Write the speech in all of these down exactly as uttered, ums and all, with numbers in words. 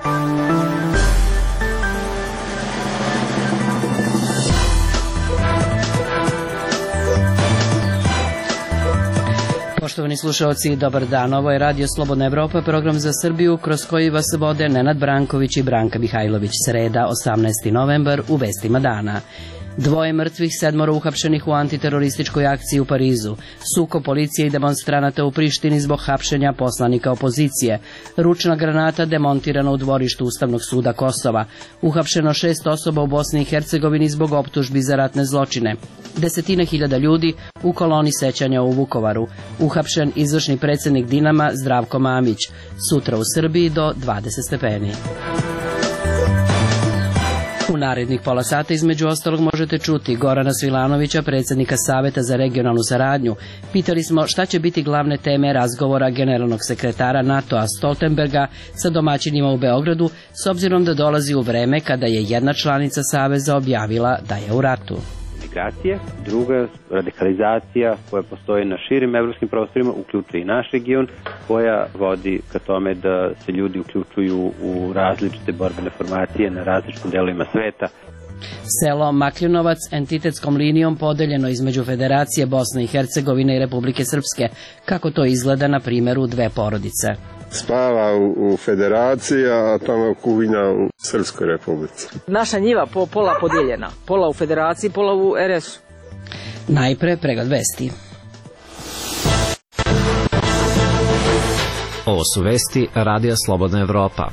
Poštovani slušalci, dobar dan. Ovo je Radio Slobodna Evropa, program za Srbiju kroz koji vas vode Nenad Branković i Branka Mihajlović. Sreda, osamnaesti novembar, u vestima dana. Dvoje mrtvih, sedmoro uhapšenih u antiterorističkoj akciji u Parizu. Sukob policije i demonstranata u Prištini zbog hapšenja poslanika opozicije. Ručna granata demontirana u dvorištu Ustavnog suda Kosova. Uhapšeno šest osoba u Bosni i Hercegovini zbog optužbi za ratne zločine. Desetine hiljada ljudi u koloni sećanja u Vukovaru. Uhapšen izvršni predsjednik Dinama Zdravko Mamić. Sutra u Srbiji do dvadeset stepeni. U narednih pola sata između ostalog možete čuti Gorana Svilanovića, predsjednika Saveta za regionalnu saradnju. Pitali smo šta će biti glavne teme razgovora generalnog sekretara NATO-a Stoltenberga sa domaćinima u Beogradu, s obzirom da dolazi u vreme kada je jedna članica Saveza objavila da je u ratu. Migracije, druga radikalizacija koja postoji na širim evropskim prostorima, uključuje i naš region, koja vodi ka tome da se ljudi uključuju u različite borbene formacije na različitim delovima sveta. Selo Makljinovac entitetskom linijom podeljeno između Federacije Bosne i Hercegovine i Republike Srpske. Kako to izgleda na primjeru dve porodice? Spava u, u Federaciji, a tamo kuhinja u Srpskoj Republici. Naša njiva po pola podijeljena. Pola u Federaciji, pola u er es u. Najpre pregled vesti. Ovo su vesti Radija Slobodna Evropa.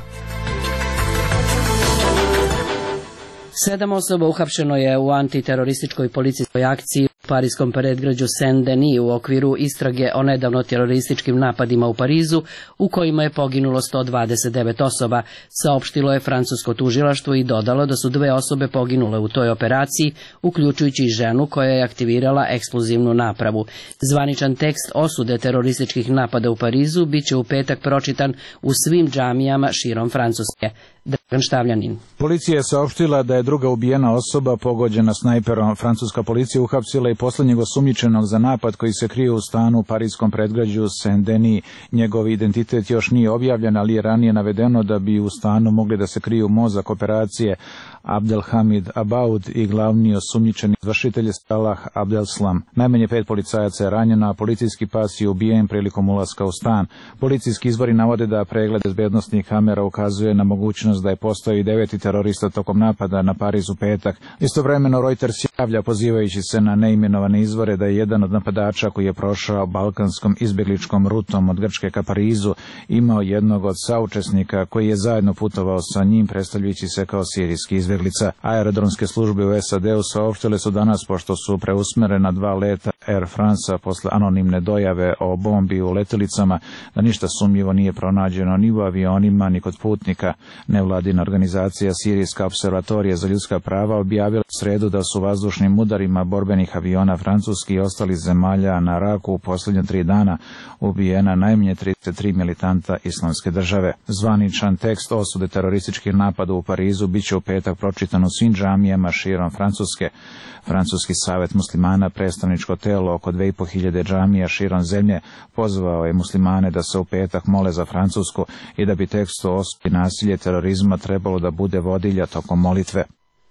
Sedam osoba uhapšeno je u antiterorističkoj policijskoj akciji u parijskom predgrađu Saint-Denis u okviru istrage o nedavno terorističkim napadima u Parizu, u kojima je poginulo sto dvadeset devet osoba, saopštilo je francusko tužilaštvo i dodalo da su dve osobe poginule u toj operaciji, uključujući i ženu koja je aktivirala eksplozivnu napravu. Zvaničan tekst osude terorističkih napada u Parizu biće u petak pročitan u svim džamijama širom Francuske. Dragan Štavljanin. Policija je saopštila da je druga ubijena osoba pogođena snajperom. Francuska policija uhapsila i poslednjeg osumnjičenog za napad koji se krije u stanu u parijskom predgrađu Saint-Denis. Njegov identitet još nije objavljen, ali je ranije navedeno da bi u stanu mogli da se kriju mozak operacije Abdelhamid Abaud i glavni osumnjičeni izvršitelj Salah Abdeslam. Najmanje pet policajaca je ranjeno, a policijski pas je ubijen prilikom ulaska u stan. Policijski izvori navode da pregled bezbednosnih kamera ukazuje na mogućnost da je postao i deveti terorista tokom napada na Pariz u petak. Istovremeno Reuters javlja, pozivajući se na neimenovane izvore, da je jedan od napadača koji je prošao balkanskom izbjegličkom rutom od Grčke ka Parizu imao jednog od saučesnika koji je zajedno putovao sa njim, predstavljajući se kao sirijski izbjeglica. Aerodromske službe u es a de u saopštile su danas, pošto su preusmerena dva leta Air France posle anonimne dojave o bombi u letjelicama, da ništa sumnjivo nije pronađeno ni u avionima ni kod putnika. Nevladina organizacija Sirijska observatorija za ljudska prava objavila u sredu da su vazdušnim udarima borbenih aviona francuskih i ostalih zemalja na Raku u posljednje tri dana ubijena najmanje trideset tri militanta Islamske države. Zvaničan tekst osude terorističkih napada u Parizu biće u petak pročitan u svim džamijama širom Francuske. Francuski savet muslimana, predstavničko telo oko dve i po hiljade džamija širom zemlje, pozvao je muslimane da se u petak mole za Francusku i da bi tekst o osudi nasilje terorizma trebalo da bude vodilja tokom molitve.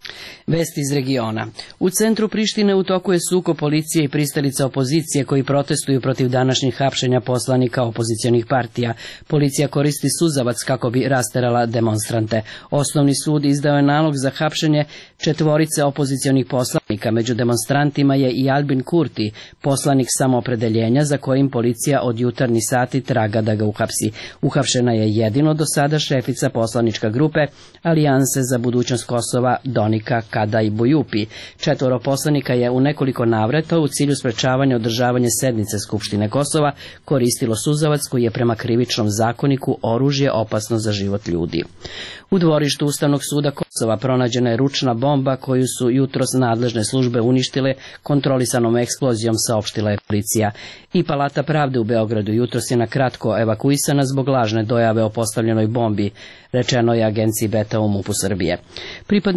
Vesti iz regiona. U centru Prištine u toku je sukob policije i pristalica opozicije koji protestuju protiv današnjih hapšenja poslanika opozicionih partija. Policija koristi suzavac kako bi rasterala demonstrante. Osnovni sud izdao je nalog za hapšenje četvorice opozicionih poslanika. Među demonstrantima je i Albin Kurti, poslanik samoopredeljenja za kojim policija od jutarnji sati traga da ga uhapsi. Uhapšena je jedino do sada šefica poslanička grupe Alijanse za budućnost Kosova Donika Kadaj Bojupi. Četvoro poslanika je u nekoliko navrata u cilju sprečavanja održavanja sednice Skupštine Kosova koristilo suzavac koji je prema krivičnom zakoniku oružje opasno za život ljudi. U dvorištu Ustavnog suda Kosova pronađena je ručna bomba koju su jutros nadležne službe uništile kontrolisanom eksplozijom, saopštila je policija. I Palata pravde u Beogradu jutros je na kratko evakuisana zbog lažne dojave o postavljenoj bombi, rečeno je agenciji Beta u MUP-u Srbije. Pripadnici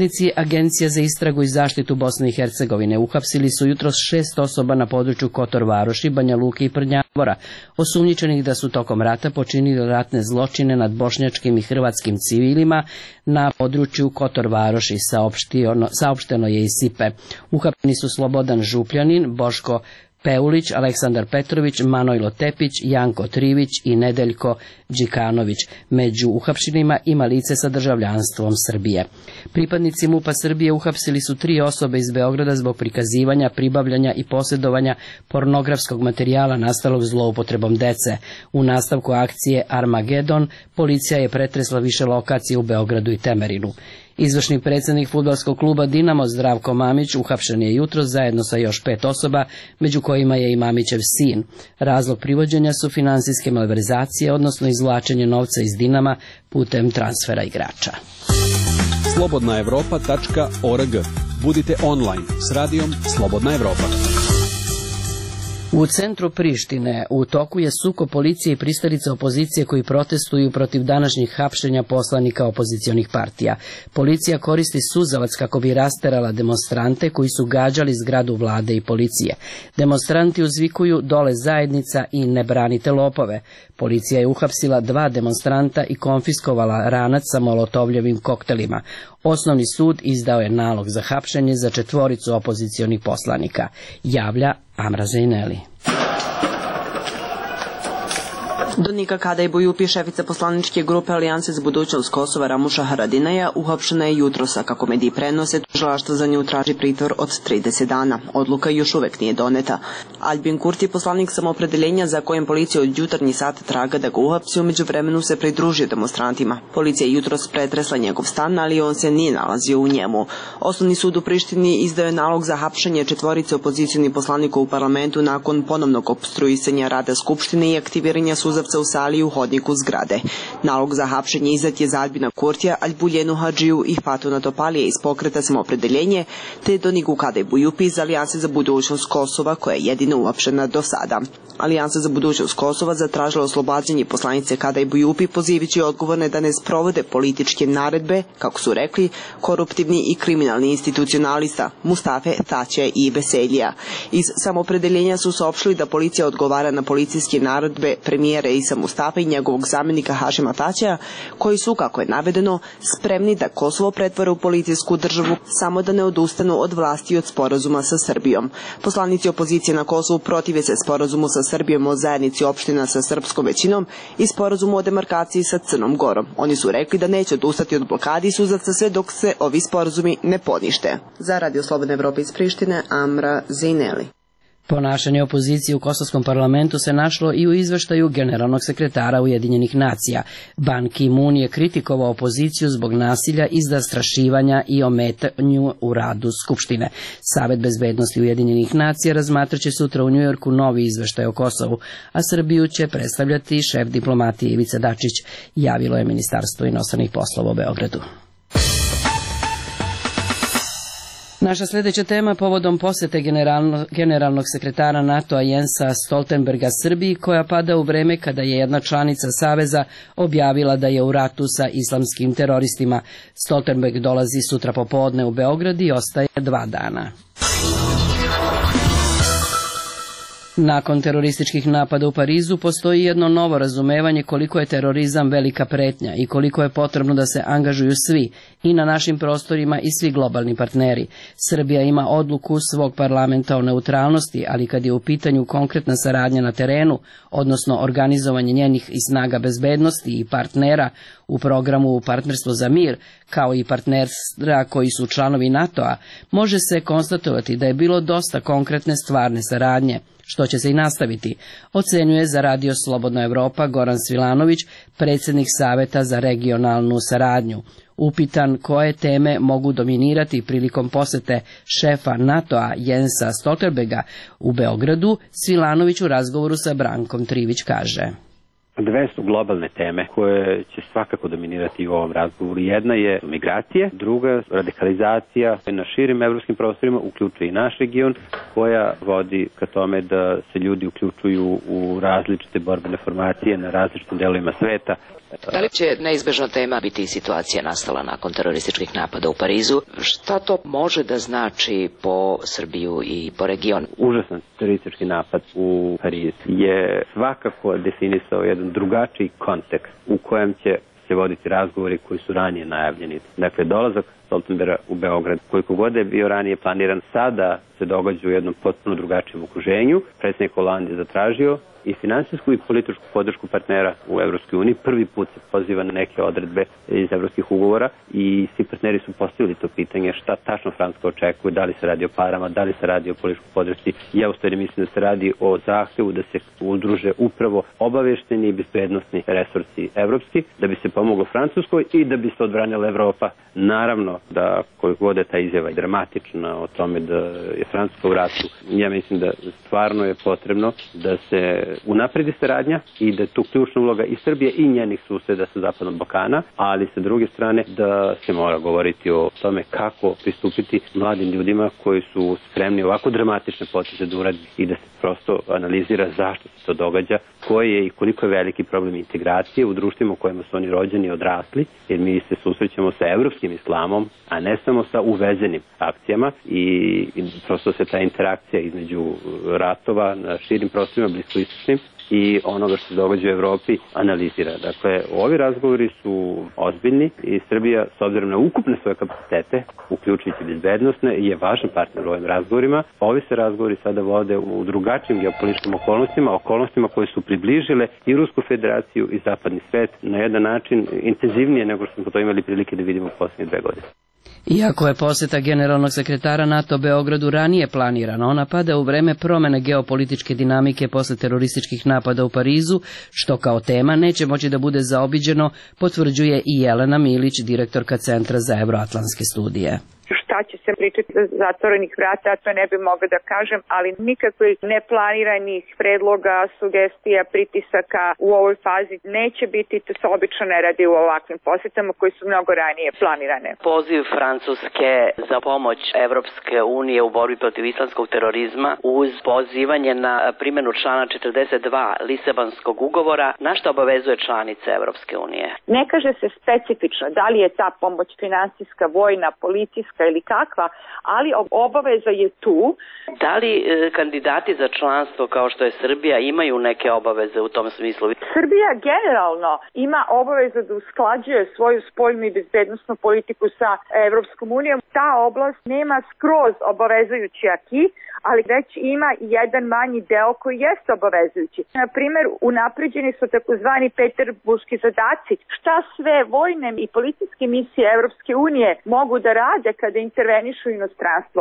Agencija za istragu i zaštitu Bosne i Hercegovine uhapsili su jutros šest osoba na području Kotor Varoši, Banja Luke i Prnjavora, osumnjičenih da su tokom rata počinili ratne zločine nad bošnjačkim i hrvatskim civilima na području Kotor Varoši, saopšteno je iz Sipe. Uhapšeni su Slobodan Župljanin, Boško Peulić, Aleksandar Petrović, Manojlo Tepić, Janko Trivić i Nedeljko Đikanović. Među uhapšenima ima lice sa državljanstvom Srbije. Pripadnici MUP-a Srbije uhapsili su tri osobe iz Beograda zbog prikazivanja, pribavljanja i posjedovanja pornografskog materijala nastalog zloupotrebom dece. U nastavku akcije Armagedon policija je pretresla više lokacije u Beogradu i Temerinu. Izvršni predsjednik fudbalskog kluba Dinamo Zdravko Mamić uhapšen je jutros zajedno sa još pet osoba, među kojima je i Mamićev sin. Razlog privođenja su finansijske malverzacije, odnosno izvlačenje novca iz Dinama putem transfera igrača. slobodna evropa tačka org. Budite online s radijom Slobodna Evropa. U centru Prištine u toku je sukob policije i pristalica opozicije koji protestuju protiv današnjih hapšenja poslanika opozicionih partija. Policija koristi suzavac kako bi rasterala demonstrante koji su gađali zgradu vlade i policije. Demonstranti uzvikuju dole zajednica i ne branite lopove. Policija je uhapsila dva demonstranta i konfiskovala ranac sa molotovljevim koktelima. Osnovni sud izdao je nalog za hapšenje za četvoricu opozicionih poslanika, javlja Amra Zejneli. Donika Kadaj Bujupi, šefica poslaničke grupe Alijanse za budućnost Kosova Ramuša Haradinaja, uhapšena je jutrosa. Kako mediji prenose, tužilaštvo za nju traži pritvor od trideset dana. Odluka još uvek nije doneta. Albin Kurti, poslanik Samoopredeljenja za kojem policija od jutarnji sat traga da ga uhapsi, umeđu vremenu se pridružio demonstrantima. Policija je jutros pretresla njegov stan, ali on se nije nalazio u njemu. Osnovni sud u Prištini izdao je nalog za hapšenje četvorice opozicionih poslanika u parlamentu nakon ponovnog opstruisanja rada Skupštine i aktiviranja suzavca u sali i u hodniku zgrade. Nalog za hapšenje izdat je za Albina Kurtija, Albuljenu Hadžiju i Fatuna Topalije iz pokreta Samoopredeljenje, te Doniku Kadaj Bujupi iz Alijanse za budućnost Kosova, koja je jedina uhapšena do sada. Alijansa za budućnost Kosova zatražila oslobađanje poslanice Kadaj Bujupi, pozivajući odgovorne da ne sprovode političke naredbe, kako su rekli, koruptivni i kriminalni institucionalista Mustafe Taće i Veseljija. Iz Samoopredeljenja su saopštili da policija odgovara na policijske naredbe premijera Isa Mustafa i njegovog zamjenika Hašima Taćeja, koji su, kako je navedeno, spremni da Kosovo pretvore u policijsku državu, samo da ne odustanu od vlasti i od sporazuma sa Srbijom. Poslanici opozicije na Kosovu protive se sporazumu sa Srbijom o zajednici opština sa srpskom većinom i sporazumu o demarkaciji sa Crnom Gorom. Oni su rekli da neće odustati od blokadi suzavca sve dok se ovi sporazumi ne ponište. Za Radio Slobodne Evrope iz Prištine, Amra Zejneli. Ponašanje opozicije u kosovskom parlamentu se našlo i u izveštaju generalnog sekretara Ujedinjenih nacija. Ban Ki-moon je kritikovao opoziciju zbog nasilja i zastrašivanja i ometanju u radu Skupštine. Savet bezbednosti Ujedinjenih nacija razmatraće sutra u Njujorku novi izveštaj o Kosovu, a Srbiju će predstavljati šef diplomatije Ivica Dačić, javilo je Ministarstvo inostranih poslova u Beogradu. Naša sljedeća tema povodom posete generalno, generalnog sekretara NATO-a Jensa Stoltenberga Srbiji, koja pada u vreme kada je jedna članica Saveza objavila da je u ratu sa islamskim teroristima. Stoltenberg dolazi sutra popodne u Beograd i ostaje dva dana. Nakon terorističkih napada u Parizu postoji jedno novo razumevanje koliko je terorizam velika pretnja i koliko je potrebno da se angažuju svi, i na našim prostorima i svi globalni partneri. Srbija ima odluku svog parlamenta o neutralnosti, ali kad je u pitanju konkretna saradnja na terenu, odnosno organizovanje njenih i snaga bezbednosti i partnera u programu Partnerstvo za mir, kao i partnera koji su članovi NATO-a, može se konstatovati da je bilo dosta konkretne stvarne saradnje, što će se i nastaviti, ocenjuje za Radio Slobodna Evropa Goran Svilanović, predsjednik Saveta za regionalnu saradnju. Upitan koje teme mogu dominirati prilikom posete šefa NATO-a Jensa Stoltenberga u Beogradu, Svilanović u razgovoru sa Brankom Trivić kaže: Dve su globalne teme koje će svakako dominirati u ovom razgovoru. Jedna je migracije, druga radikalizacija na širim evropskim prostorima, uključuje i naš region, koja vodi ka tome da se ljudi uključuju u različite borbene formacije na različitim delovima sveta. Da li će neizbežna tema biti situacija nastala nakon terorističkih napada u Parizu? Šta to može da znači po Srbiju i po regionu? Užasan teroristički napad u Parizu je svakako definisao jedan drugačiji kontekst u kojem će se voditi razgovori koji su ranije najavljeni. Dakle, dolazak Stoltenberga u Beograd, koliko god je bio ranije planiran, sada se događa u jednom potpuno drugačijem okruženju. Predsjednik Holandije zatražio i finansijsku i političku podršku partnera u Evropskoj uniji. Prvi put se poziva na neke odredbe iz evropskih ugovora i svi partneri su postavili to pitanje šta tačno Francuska očekuje, da li se radi o parama, da li se radi o političkoj podršci. Ja u stvari mislim da se radi o zahtevu da se udruže upravo obavešteni i bezbednosni resursi evropski, da bi se pomoglo Francuskoj i da bi se odbranila Evropa. Naravno da koliko god je ta izjava dramatična o tome da je Francuska u ratu, ja mislim da stvarno je potrebno da se unapredi saradnja i da je tu ključna uloga i Srbije i njenih suseda sa Zapadnog Balkana, ali sa druge strane da se mora govoriti o tome kako pristupiti mladim ljudima koji su spremni ovako dramatične poteze da uradi i da se prosto analizira zašto se to događa, koji je i koliko je veliki problem integracije u društvima u kojima su oni rođeni i odrasli, jer mi se susrećemo sa evropskim islamom, a ne samo sa uvezenim akcijama i, i prosto se ta interakcija između ratova na širim prostorima bliskoistočnim i onoga što se događa u Evropi analizira. Dakle, ovi razgovori su ozbiljni i Srbija, s obzirom na ukupne svoje kapacitete, uključujući bezbednosne, je važan partner u ovim razgovorima. Ovi se razgovori sada vode u drugačijim geopolitičkim okolnostima, okolnostima koje su približile i Rusku federaciju i zapadni svet na jedan način intenzivnije nego što smo to imali prilike da vidimo u posljednje dve godine. Iako je poseta generalnog sekretara NATO Beogradu ranije planirana, ona pada u vreme promene geopolitičke dinamike posle terorističkih napada u Parizu, što kao tema neće moći da bude zaobiđeno, potvrđuje i Jelena Milić, direktorka Centra za evroatlantske studije. Šta će se pričati za zatvorenih vrata, to ne bi mogla da kažem, ali nikakve neplaniranih predloga, sugestija, pritisaka u ovoj fazi neće biti, to se obično ne radi u ovakvim posetama koji su mnogo ranije planirane. Poziv Francuske za pomoć Evropske unije u borbi protiv islamskog terorizma uz pozivanje na primjenu člana četrdeset dva Lisabonskog ugovora, na što obavezuje članice Evropske unije? Ne kaže se specifično da li je ta pomoć finansijska, vojna, policijska ili kakva, ali obaveza je tu. Da li e, kandidati za članstvo kao što je Srbija imaju neke obaveze u tom smislu? Srbija generalno ima obavezu da usklađuje svoju spoljnu i bezbednosnu politiku sa Evropskom unijom. Ta oblast nema skroz obavezujući aki, ali već ima jedan manji deo koji jeste obavezujući. Na primjer, unapređeni su takozvani peterburški zadaci. Šta sve vojne i policijske misije Evropske unije mogu da rade kada intervenišu inostranstvo?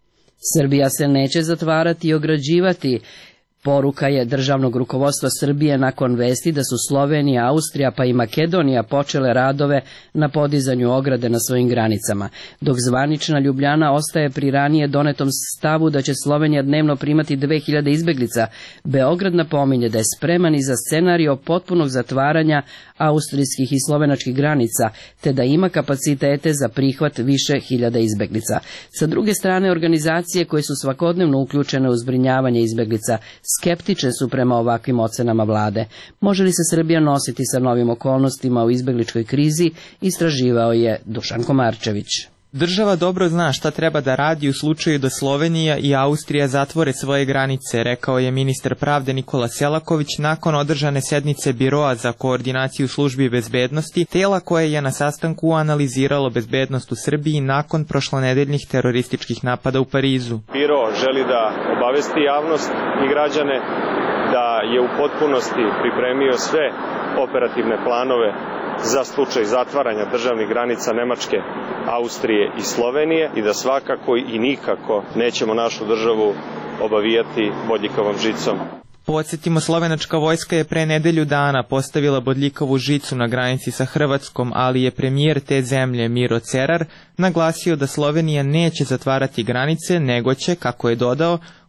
Srbija se neće zatvarati i ograđivati. Poruka je državnog rukovodstva Srbije nakon vesti da su Slovenija, Austrija pa i Makedonija počele radove na podizanju ograde na svojim granicama, dok zvanična Ljubljana ostaje pri ranije donetom stavu da će Slovenija dnevno primati dve hiljade izbeglica. Beograd napominje da je spreman i za scenario potpunog zatvaranja austrijskih i slovenačkih granica, te da ima kapacitete za prihvat više hiljada izbeglica. Sa druge strane, organizacije koje su svakodnevno uključene u zbrinjavanje izbeglica skeptične su prema ovakvim ocenama vlade. Može li se Srbija nositi sa novim okolnostima u izbegličkoj krizi, istraživao je Dušan Komarčević. Država dobro zna šta treba da radi u slučaju da Slovenija i Austrija zatvore svoje granice, rekao je ministar pravde Nikola Selaković nakon održane sednice Biroa za koordinaciju službi bezbednosti, tela koje je na sastanku analiziralo bezbednost u Srbiji nakon prošlonedeljnih terorističkih napada u Parizu. Biro želi da obavesti javnost i građane da je u potpunosti pripremio sve operativne planove za slučaj zatvaranja državnih granica Nemačke, Austrije i Slovenije i da svakako i nikako nećemo našu državu obavijati bodljikavom žicom. Podsjetimo, slovenačka vojska je pre nedelju dana postavila bodljikavu žicu na granici sa Hrvatskom, ali je premijer te zemlje Miro Cerar naglasio da Slovenija neće zatvarati granice, nego će, kako je dodao,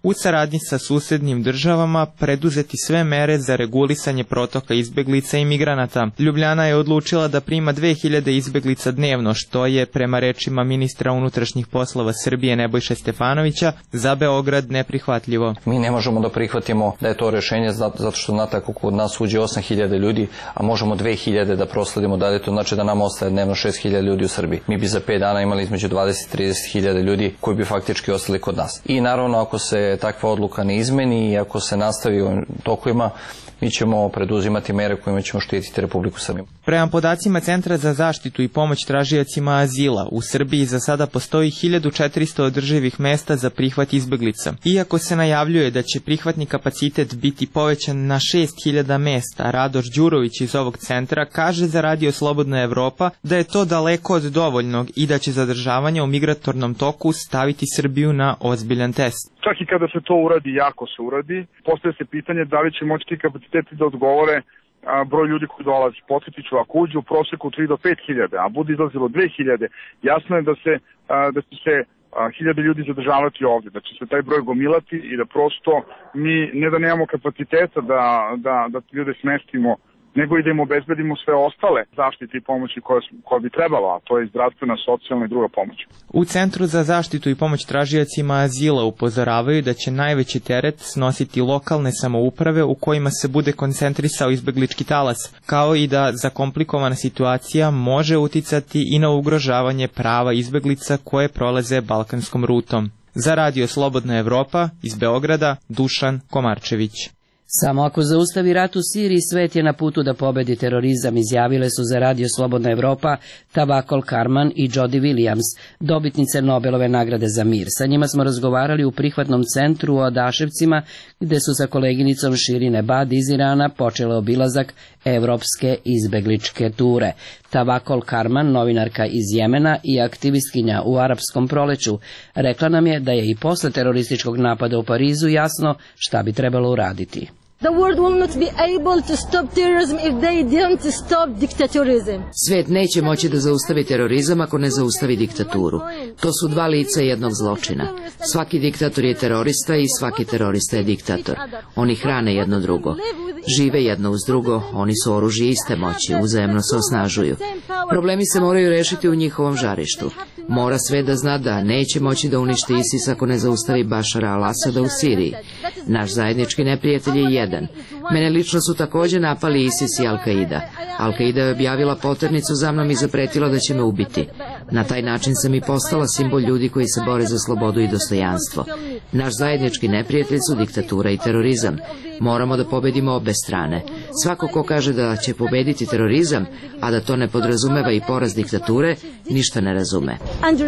u saradnji sa susednim državama preduzeti sve mere za regulisanje protoka izbeglica i migranata. Ljubljana je odlučila da prima dve hiljade izbeglica dnevno, što je, prema rečima ministra unutrašnjih poslova Srbije Nebojše Stefanovića, za Beograd neprihvatljivo. Mi ne možemo da prihvatimo da je to rešenje zato što znate ako kod nas uđe osam hiljada ljudi, a možemo dve hiljade da prosledimo dalje, to znači da nam ostaje dnevno šest hiljada ljudi u Srbiji. Mi bi za pet dana imali između dvadeset do trideset hiljada ljudi koji bi faktički ostali kod nas. I naravno ako se takva odluka ne izmeni i ako se nastavi u tokovima, mi ćemo preduzimati mere kojima ćemo štititi Republiku Srbiju. Prema podacima Centra za zaštitu i pomoć tražiocima azila, u Srbiji za sada postoji hiljadu četiristo održivih mesta za prihvat izbeglica. Iako se najavljuje da će prihvatni kapacitet biti povećan na šest hiljada mesta, Radoš Đurović iz ovog centra kaže za Radio Slobodna Evropa da je to daleko od dovoljnog i da će zadržavanje u migratornom toku staviti Srbiju na ozbiljan test. Čak i kada se to uradi, jako se uradi, postoje se pitanje da li će moći ti kapaciteti da odgovore a, broj ljudi koji dolazi. Podsjetit ću, ako uđe u proseku tri do pet hiljada, a bude izlazilo dve hiljade, jasno je da se a, da će se hiljade ljudi zadržavati ovdje, da će se taj broj gomilati i da prosto mi ne da nemamo kapaciteta da, da, da ljude smestimo, nego i da im obezbedimo sve ostale zaštite i pomoći koje, koje bi trebalo, a to je zdravstvena, socijalna i druga pomoć. U Centru za zaštitu i pomoć tražiocima azila upozoravaju da će najveći teret snositi lokalne samouprave u kojima se bude koncentrisao izbeglički talas, kao i da zakomplikovana situacija može uticati i na ugrožavanje prava izbeglica koje prolaze balkanskom rutom. Za Radio Slobodna Evropa iz Beograda, Dušan Komarčević. Samo ako zaustavi rat u Siriji, svet je na putu da pobedi terorizam, izjavile su za Radio Slobodna Evropa Tawakkol Karman i Jody Williams, dobitnice Nobelove nagrade za mir. Sa njima smo razgovarali u prihvatnom centru u Odaševcima, gde su sa koleginicom Širin Ebadi iz Irana počele obilazak evropske izbegličke ture. Tawakkol Karman, novinarka iz Jemena i aktivistkinja u arapskom proleću, rekla nam je da je i posle terorističkog napada u Parizu jasno šta bi trebalo uraditi. The world will not be able to stop terrorism if they don't stop dictatorism. Svet neće moći da zaustavi terorizam ako ne zaustavi diktaturu. To su dva lica jednog zločina. Svaki diktator je terorista i svaki terorista je diktator. Oni hrane jedno drugo. Žive jedno uz drugo, oni su oružje iste moći, uzajemno se osnažuju. Problemi se moraju rešiti u njihovom žarištu. Mora sve da zna da neće moći da uništi ISIS ako ne zaustavi Bašara al-Asada u Siriji. Naš zajednički neprijatelj je jedan. Mene lično su također napali ISIS i Al-Qaida. Al-Qaida je objavila poternicu za mnom i zapretila da će me ubiti. Na taj način sam i postala simbol ljudi koji se bore za slobodu i dostojanstvo. Naš zajednički neprijatelj su diktatura i terorizam. Moramo da pobedimo obe strane. Svako ko kaže da će pobediti terorizam, a da to ne podrazumeva i poraz diktature, ništa ne razume.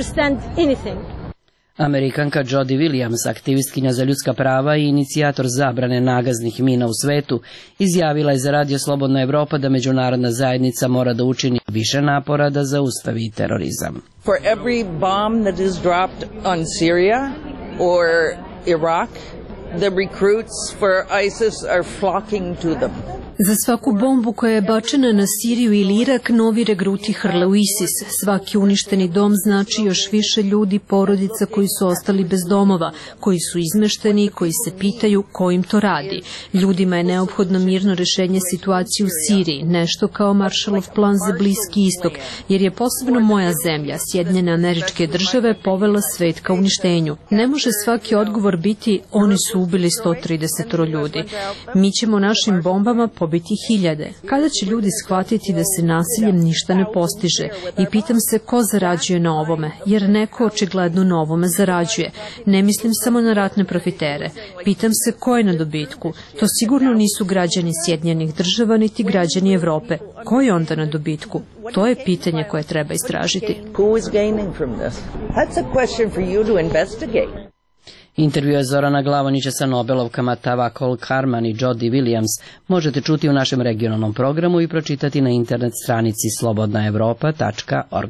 Amerikanka Jody Williams, aktivistkinja za ljudska prava i inicijator zabrane nagaznih mina u svetu, izjavila je za Radio Slobodna Evropa da međunarodna zajednica mora da učini više napora da zaustavi terorizam. For every bomb that is dropped on Syria or Iraq, the recruits for ISIS are flocking to them. Za svaku bombu koja je bačena na Siriju ili Irak, novi regruti hrle u ISIS. Svaki uništeni dom znači još više ljudi, porodica koji su ostali bez domova, koji su izmešteni, koji se pitaju ko im to radi. Ljudima je neophodno mirno rešenje situacije u Siriji, nešto kao Marshallov plan za Bliski istok, jer je posebno moja zemlja, Sjedinjene Američke Države, povela svet ka uništenju. Ne može svaki odgovor biti oni su ubili sto trideset ljudi. Mi ćemo našim bombama pobiti hiljade. Kada će ljudi shvatiti da se nasiljem ništa ne postiže? I pitam se ko zarađuje na ovome, jer neko očigledno na ovome zarađuje. Ne mislim samo na ratne profitere. Pitam se ko je na dobitku. To sigurno nisu građani Sjedinjenih Država niti građani Evrope. Ko je onda na dobitku? To je pitanje koje treba istražiti. Who is gaining from this? That's a question for you to investigate. Intervju je Zorana Glavonića sa Nobelovkama Tawakkol Karman i Jody Williams možete čuti u našem regionalnom programu i pročitati na internet stranici slobodna evropa tačka org.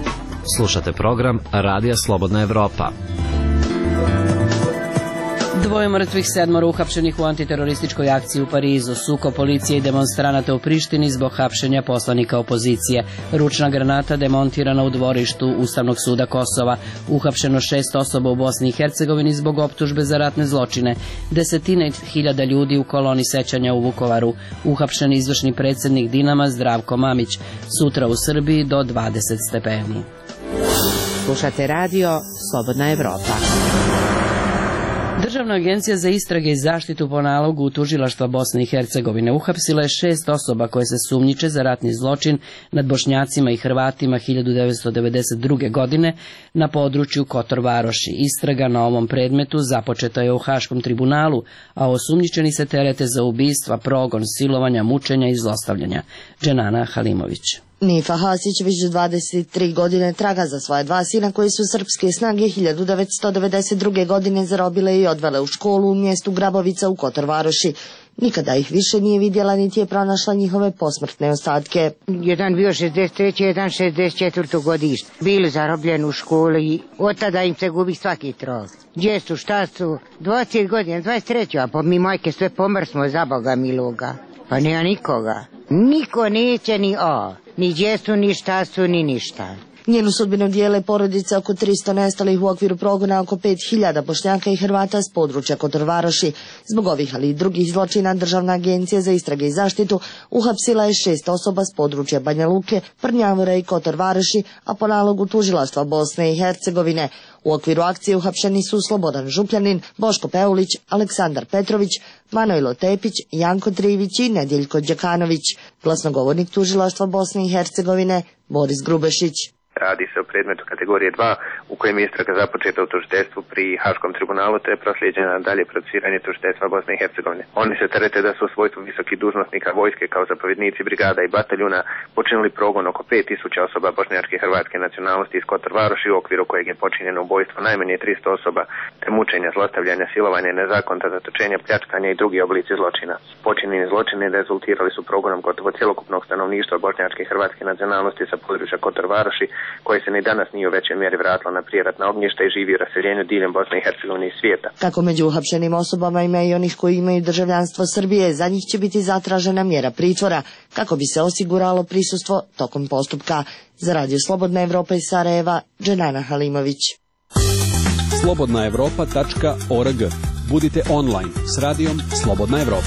Slušate program Radija Slobodna Evropa. Dvoje mrtvih, sedmoro uhapšenih u antiterorističkoj akciji u Parizu, sukob policije i demonstranata u Prištini zbog hapšenja poslanika opozicije. Ručna granata demontirana u dvorištu Ustavnog suda Kosova. Uhapšeno šest osoba u Bosni i Hercegovini zbog optužbe za ratne zločine. Desetine hiljada ljudi u koloni sećanja u Vukovaru. Uhapšen izvršni predsjednik Dinama Zdravko Mamić. Sutra u Srbiji do dvadeset stepeni. Slušate radio Slobodna Evropa. Državna agencija za istrage i zaštitu po nalogu tužilaštva Bosne i Hercegovine uhapsila je šest osoba koje se sumnjiče za ratni zločin nad Bošnjacima i Hrvatima hiljadu devetsto devedeset druge. godine na području Kotor Varoši. Istraga na ovom predmetu započeta je u Haškom tribunalu, a osumnjičeni se terete za ubistva, progon, silovanja, mučenja i zlostavljanja. Dženana Halimović. Nifa Hasić već dvadeset tri godine traga za svoje dva sina koji su srpske snage hiljadu devetsto devedeset druge. godine zarobile i odvele u školu u mjestu Grabovica u Kotor Varoši. Nikada ih više nije vidjela niti je pronašla njihove posmrtne ostatke. Jedan bio šezdeset treće. jedan šezdeset četvrte. godište. Bili zarobljeni u školi i od tada im se gubi svaki trag. Gdje su, šta su? dvadeset godina, dvadeset treće. A po mi majke sve pomrsmo za Boga miloga. Pa nema nikoga. Niko neće ni o. Ni gdje su, ni šta su, ni ništa. Njenu sudbinu dijele porodice oko tristo nestalih u okviru progona oko pet hiljada Bošnjaka i Hrvata s područja Kotor Varoši. Zbog ovih, ali i drugih zločina, Državna agencija za istrage i zaštitu uhapsila je šest osoba s područja Banja Luke, Prnjavora i Kotor Varoši, a po nalogu tužilaštva Bosne i Hercegovine. U okviru akcije uhapšeni su Slobodan Župljanin, Boško Peulić, Aleksandar Petrović, Manojlo Tepić, Janko Trivić i Nedjeljko Đakanović. Glasnogovornik tužilaštva Bosne i Hercegovine Boris Grubešić. Radi se o predmetu kategorije dva u kojem je istraga započeta u tužiteljstvu pri Haškom tribunalu te je proslijeđena dalje procesiranje tužiteljstva Bosne i Hercegovine. Oni se terete da su u svojstvu visokih dužnosnika vojske kao zapovjednici brigada i bataljuna počinili progon oko pet tisuća osoba bošnjačke i hrvatske nacionalnosti iz Kotor Varoši u okviru kojeg je počinjeno ubojstvo najmanje tristo osoba te mučenja, zlostavljanja, silovanja, nezakonita zatočenja, pljačkanja i drugi oblici zločina. Počinjeni zločini rezultirali su progonom gotovo cjelokupnog stanovništva bošnjačke i hrvatske nacionalnosti sa područja Kotor Varoši, koje se ni danas nije u većoj mjeri vratilo na prijeratna ognjišta i živi u raseljenju diljem Bosne i Hercegovine i svijeta. Kako među uhapšenim osobama ima i onih koji imaju državljanstvo Srbije, za njih će biti zatražena mjera pritvora kako bi se osiguralo prisustvo tokom postupka. Za Radio Slobodna Evropa iz Sarajeva, Dženana Halimović. slobodna evropa tačka org. Budite online s radijom Slobodna Evropa.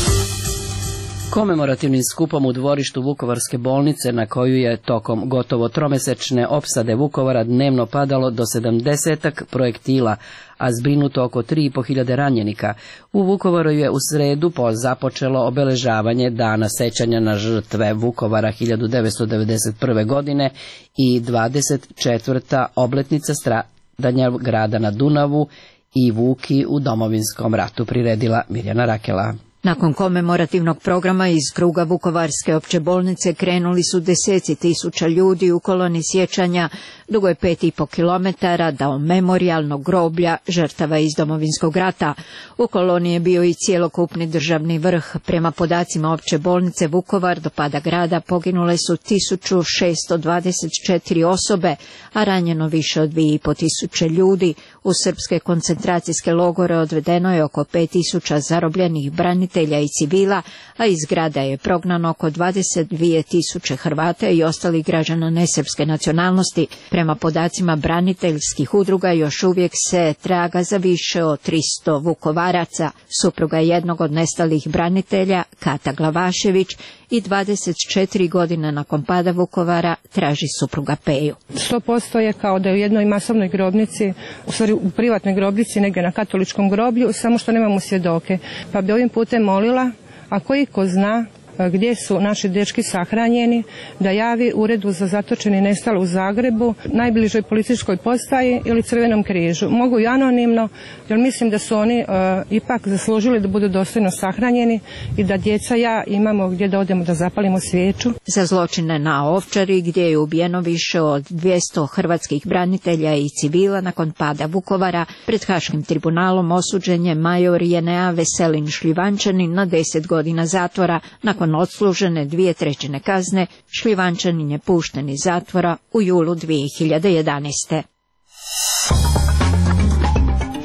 Komemorativnim skupom u dvorištu Vukovarske bolnice, na koju je tokom gotovo tromesečne opsade Vukovara dnevno padalo do sedamdesetak projektila, a zbrinuto oko tri i po hiljade ranjenika, u Vukovaru je u sredu započelo obeležavanje dana sećanja na žrtve Vukovara hiljadu devetsto devedeset prve. godine i dvadeset četvrta obletnica stradanja grada na Dunavu i Vuki u Domovinskom ratu, priredila Mirjana Rakela. Nakon komemorativnog programa iz kruga Vukovarske opće bolnice krenuli su deseci tisuća ljudi u koloni sjećanja dugoj pet i po kilometara do memorijalnog groblja žrtava iz Domovinskog rata. U koloni je bio i cjelokupni državni vrh. Prema podacima opće bolnice Vukovar do pada grada poginule su tisuću šesto dvadeset četiri osobe, a ranjeno više od dvije i po tisuće ljudi. U srpske koncentracijske logore odvedeno je oko pet tisuća zarobljenih branitelja i civila, a iz grada je prognano oko dvadeset dvije tisuće Hrvata i ostalih građana nesrpske nacionalnosti. Prema podacima braniteljskih udruga još uvijek se traga za više od tristo Vukovaraca. Supruga jednog od nestalih branitelja, Kata Glavašević, i dvadeset četiri godine nakon pada Vukovara traži supruga Peju. sto posto je kao da je u jednoj masovnoj grobnici, u stvari u privatnoj grobnici, negdje na katoličkom groblju, samo što nemamo svjedoke. Pa bi ovim putem molila, ako iko zna gdje su naši dečki sahranjeni, da javi Uredu za zatočene i nestale u Zagrebu, najbližoj policijskoj postaji ili Crvenom križu. Mogu i anonimno, jer mislim da su oni uh, ipak zaslužili da budu dostojno sahranjeni i da djeca ja imamo gdje da odemo da zapalimo svijeću. Za zločine na Ovčari, gdje je ubijeno više od dvjesto hrvatskih branitelja i civila nakon pada Vukovara, pred Haškim tribunalom osuđen je major Jenea Veselin Šljivančanin na deset godina zatvora. Nakon odslužene dvije trećine kazne, Šljivančanin je pušten iz zatvora u julu dvije hiljade jedanaeste.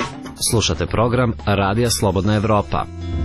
Slušate program Radija Slobodna Evropa.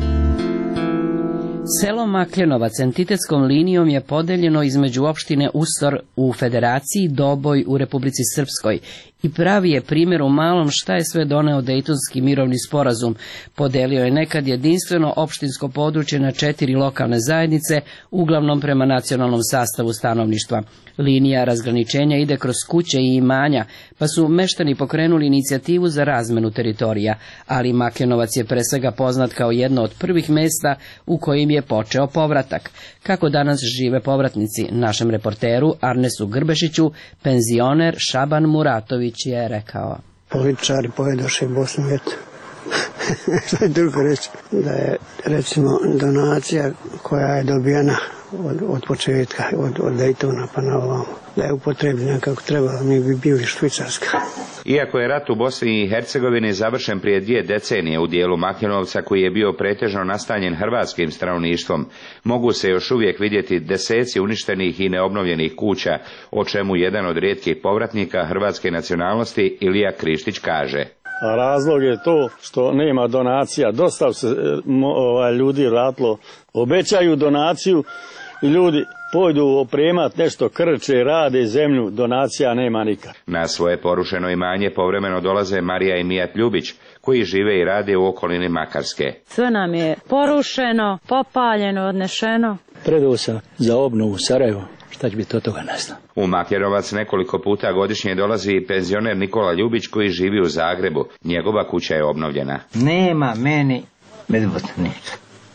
Selo Makljenovac entitetskom linijom je podeljeno između opštine Ustor u Federaciji, Doboj u Republici Srpskoj i pravi je primjer u malom šta je sve doneo Dejtonski mirovni sporazum. Podelio je nekad jedinstveno opštinsko područje na četiri lokalne zajednice, uglavnom prema nacionalnom sastavu stanovništva. Linija razgraničenja ide kroz kuće i imanja, pa su meštani pokrenuli inicijativu za razmenu teritorija, ali Makljenovac je pre svega poznat kao jedno od prvih mesta u kojim je počeo povratak. Kako danas žive povratnici, našem reporteru Arnesu Grbešiću, penzioner Šaban Muratović je rekao. Političari povedoše Bosnu eto. Što je drugo reći? Da je recimo donacija koja je dobijena od, od početka, od, od Dejtona pa na ovamo, da je upotrebljena kako treba, mi bi bili Švicarska. Iako je rat u Bosni i Hercegovini završen prije dvije decenije u dijelu Makljenovca koji je bio pretežno nastanjen hrvatskim stanovništvom, mogu se još uvijek vidjeti deseci uništenih i neobnovljenih kuća, o čemu jedan od rijetkih povratnika hrvatske nacionalnosti Ilija Krištić kaže. A razlog je to što nema donacija. Dosta se ovaj, ljudi vratilo, obećaju donaciju i ljudi pojdu opremat nešto, krče, rade zemlju, donacija nema nikad. Na svoje porušeno imanje povremeno dolaze Marija i Mijat Ljubić, koji žive i rade u okolini Makarske. Sve nam je porušeno, popaljeno, odnešeno. Predao sam za obnovu Sarajevo. Šta će biti od toga, ne znam. U Makljenovac nekoliko puta godišnje dolazi i penzioner Nikola Ljubić koji živi u Zagrebu. Njegova kuća je obnovljena. Nema meni medvotnica.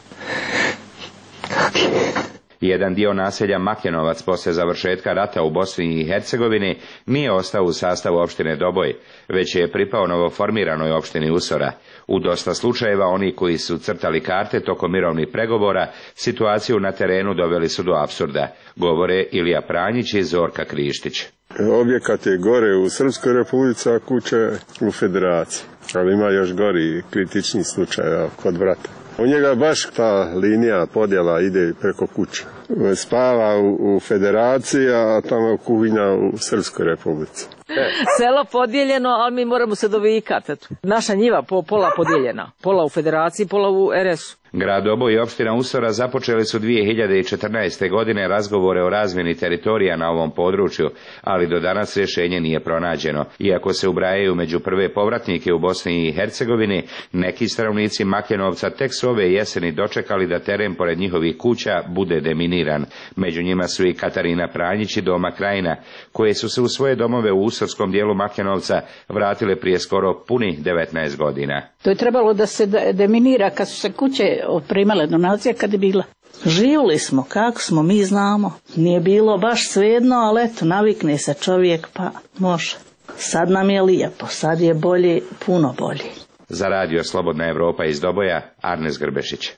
Jedan dio naselja Makljenovac poslije završetka rata u Bosni i Hercegovini nije ostao u sastavu opštine Doboj, već je pripao novoformiranoj opštini Usora. U dosta slučajeva oni koji su crtali karte tokom mirovnih pregovora situaciju na terenu doveli su do apsurda, govore Ilija Pranjić i Zorka Krištić. Objekat je gore u Srpskoj Republici, a kuća u Federaciji, ali ima još gori kritični slučaj kod brata. U njega baš ta linija podjela ide preko kuće. Spava u, u Federaciji, a tamo kuhinja u Srpskoj Republici. Selo podijeljeno, ali mi moramo se dovikati. Naša njiva po, pola podijeljena. Pola u Federaciji, pola u er es u. Grad Doboj i opština Usora započeli su dvije hiljade četrnaeste. godine razgovore o razmjeni teritorija na ovom području, ali do danas rješenje nije pronađeno. Iako se ubrajaju među prve povratnike u Bosni i Hercegovini, neki stanovnici Makljenovca tek su ove jeseni dočekali da teren pored njihovih kuća bude deminiran. Među njima su i Katarina Pranjić i Doma Krajina, koje su se u svoje domove u usorskom dijelu Makljenovca vratile prije skoro punih devetnaest godina. To je trebalo da se deminira kad su se kuće primale donacije, kad je bila. Živjeli smo kako smo, mi znamo. Nije bilo baš svejedno, ali eto, navikne se čovjek pa može. Sad nam je lijepo, sad je bolje, puno bolje. Za radio Slobodna Evropa iz Doboja, Arnes Grbešić.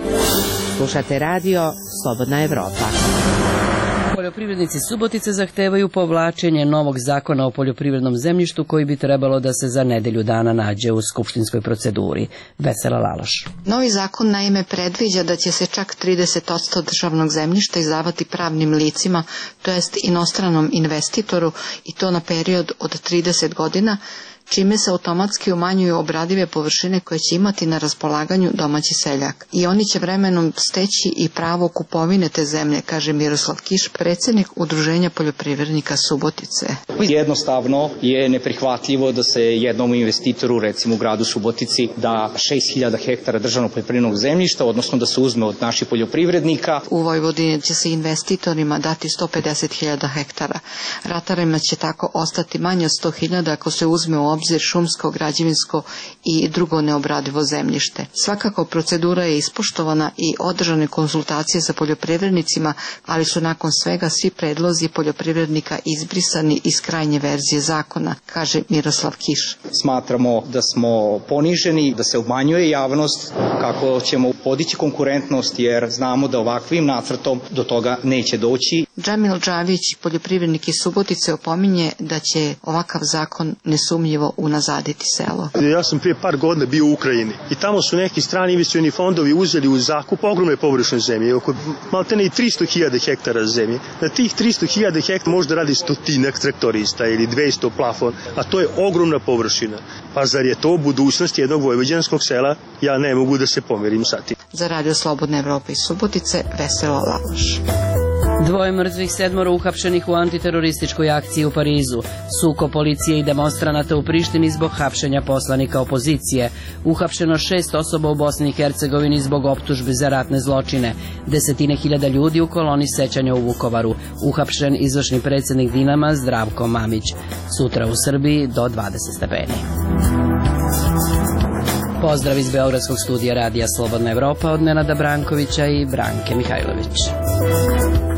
Slušate radio Slobodna Evropa. Poljoprivrednici Subotice zahtevaju povlačenje novog zakona o poljoprivrednom zemljištu koji bi trebalo da se za nedelju dana nađe u skupštinskoj proceduri. Vesela Laloš. Novi zakon naime predviđa da će se čak trideset posto državnog zemljišta izdavati pravnim licima, to jest inostranom investitoru, i to na period od trideset godina, čime se automatski umanjuju obradive površine koje će imati na raspolaganju domaći seljak. I oni će vremenom steći i pravo kupovine te zemlje, kaže Miroslav Kiš, predsjednik Udruženja poljoprivrednika Subotice. Jednostavno je neprihvatljivo da se jednom investitoru, recimo u gradu Subotici, da šest hiljada hektara državnog poljoprivrednog zemljišta, odnosno da se uzme od naših poljoprivrednika. U Vojvodini će se investitorima dati sto pedeset hiljada hektara. Ratarima će tako ostati manje od sto hiljada ako se uzme u obzir šumsko, građevinsko i drugo neobradivo zemljište. Svakako procedura je ispoštovana i održane konsultacije sa poljoprivrednicima, ali su nakon svega svi predlozi poljoprivrednika izbrisani iz krajnje verzije zakona, kaže Miroslav Kiš. Smatramo da smo poniženi, da se obmanjuje javnost kako ćemo podići konkurentnost, jer znamo da ovakvim nacrtom do toga neće doći. Džamil Džavić, poljoprivrednik iz Subotice, opominje da će ovakav zakon nesumnjivo unazaditi selo. Ja sam prije par godina bio u Ukrajini i tamo su neki strani investicioni fondovi uzeli u zakup ogromne površine zemlje, oko maltene i tristo hiljada hektara zemlje. Na tih tristo hiljada hektara možda radi stotinak traktorista ili dvesta plafon, a to je ogromna površina. Pa zar je to budućnost jednog vojvođanskog sela? Ja ne mogu da se pomirim sa tim. Za Radio Slobodna Evropa iz Subotice, Veselo Laloš. Dvoje mrtvih, sedmoro uhapšenih u antiterorističkoj akciji u Parizu. Sukob policije i demonstranata u Prištini zbog hapšenja poslanika opozicije. Uhapšeno šest osoba u Bosni i Hercegovini zbog optužbi za ratne zločine. Desetine hiljada ljudi u koloni sećanja u Vukovaru. Uhapšen izvršni predsjednik Dinama Zdravko Mamić. Sutra u Srbiji do dvadeset stepeni. Pozdrav iz Beogradskog studija Radija Slobodna Evropa od Nenada Brankovića i Branke Mihajlović.